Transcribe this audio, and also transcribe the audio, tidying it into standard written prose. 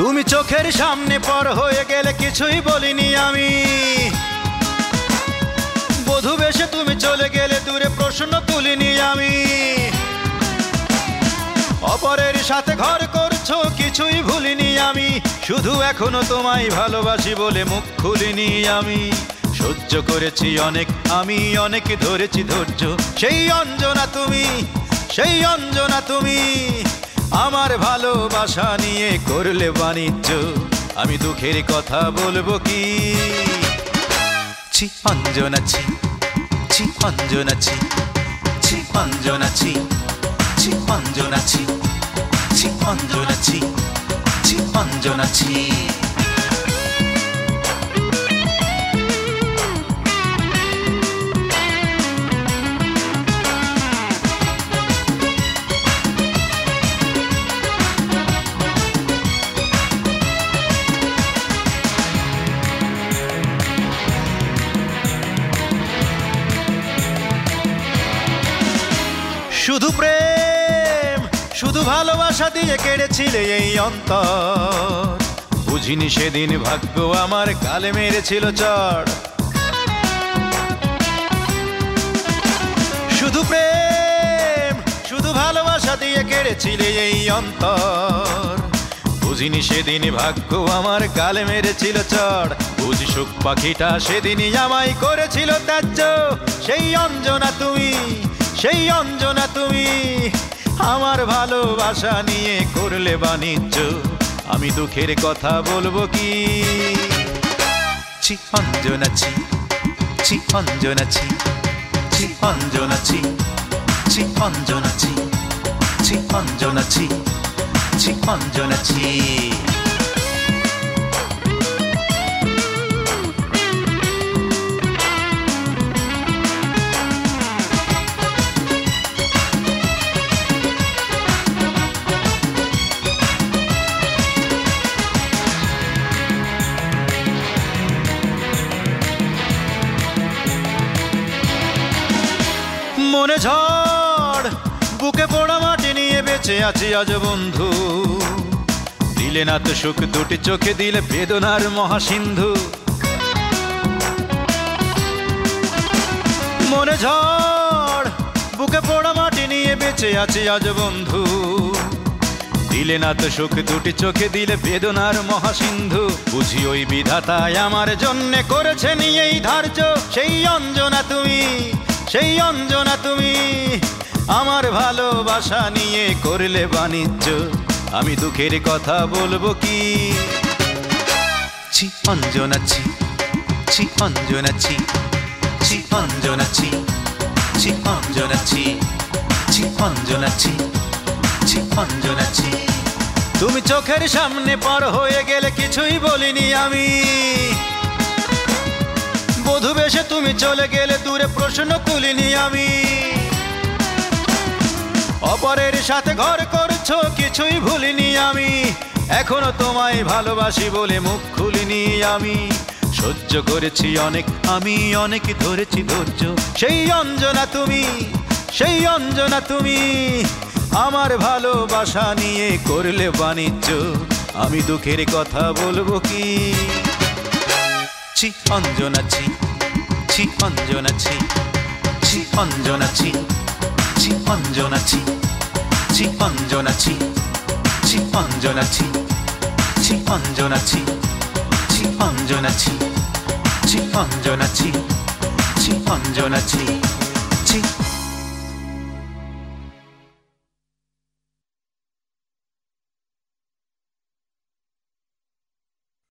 তুমি চোখের সামনে পর হয়ে গেলে কিছুই বলিনি আমি, বধূ বেশে তুমি চলে গেলে দূরে প্রশ্ন তুলিনি আমি। অপরের সাথে ঘর করছো কিছুই ভুলিনি আমি, শুধু এখনো তোমায় ভালোবাসি বলে মুখ খুলিনি আমি। সহ্য করেছি অনেক আমি, অনেক ধরেছি ধৈর্য, সেই অঞ্জনা তুমি, সেই অঞ্জনা তুমি। আমার ভালোবাসা নিয়ে করলে বাণিজ্য, আমি দুঃখের কথা বলবো কি? ছি অঞ্জনা ছি, ছি অঞ্জনা ছি, ছি অঞ্জনা ছি, ছি অঞ্জনা ছি, ছি অঞ্জনা ছি, ছি অঞ্জনা ছি। শুধু প্রেম শুধু ভালোবাসা দিয়ে কেড়েছিলে এই অন্তর, বুঝিনি সেদিন ভাগ্য আমার গালে মেরেছিল চড়। শুধু প্রেম শুধু ভালোবাসা দিয়ে কেড়েছিলে এই অন্তর, বুঝিনি সেদিন ভাগ্য আমার গালে মেরেছিল চড়। বুঝি সুখ পাখিটা সেদিনই আমায় করেছিল ত্যায্য, সেই অঞ্জনা তুমি, সেই অঞ্জনা তুমি। আমার ভালোবাসা নিয়ে করলে বাণিজ্য, আমি দুঃখের কথা বলবো কি? ছি অঞ্জনা ছি, ছি অঞ্জনা ছি, ছি অঞ্জনা ছি, ছি অঞ্জনা ছি, ছি অঞ্জনা ছি, ছি অঞ্জনা ছি। মনে ঝড় বুকে পোড়া মাটি নিয়ে বেঁচে আছি আজ বন্ধু, দিলে না তো সুখ দুটি চোখে দিলে বেদনার মহাসিন্ধু। মনে ঝড় বুকে পোড়া মাটি নিয়ে বেঁচে আছি আজ বন্ধু, দিলে না তো সুখ দুটি চোখে দিলে বেদনার মহাসিন্ধু। বুঝি ওই বিধাতায় আমার জন্যে করেছেন এই ধার্য, সেই অঞ্জনা তুমি, সেই অঞ্জনা তুমি। আমার ভালোবাসা নিয়ে করলে বাণিজ্য, আমি দুঃখের কথা বলবো কি? ছি অঞ্জনা ছি, ছি অঞ্জনা ছি, ছি অঞ্জনা ছি, ছি অঞ্জনা ছি, ছি অঞ্জনা ছি, ছি অঞ্জনা ছি। তুমি চোখের সামনে পার হয়ে গেলে কিছুই বলিনি আমি, বধূ বেশে তুমি চলে গেলে দূরে প্রশ্ন তুলিনি আমি। অপরের সাথে ঘর করছো কিছুই ভুলিনি আমি, এখনো তোমায় ভালোবাসি বলে মুখ খুলিনি আমি। সহ্য করেছি অনেক আমি, অনেক ধরেছি ধৈর্য, সেই অঞ্জনা তুমি, সেই অঞ্জনা তুমি। আমার ভালোবাসা নিয়ে করলে বাণিজ্য, আমি দুঃখের কথা বলবো কি? ছি অঞ্জনা ছি, ছি অঞ্জনা ছি, ছি অঞ্জনা ছি, ছি অঞ্জনা ছি, ছি অঞ্জনা ছি, ছি অঞ্জনা ছি, ছি অঞ্জনা ছি, ছি অঞ্জনা ছি, ছি অঞ্জনা ছি, ছি অঞ্জনা ছি, ছি।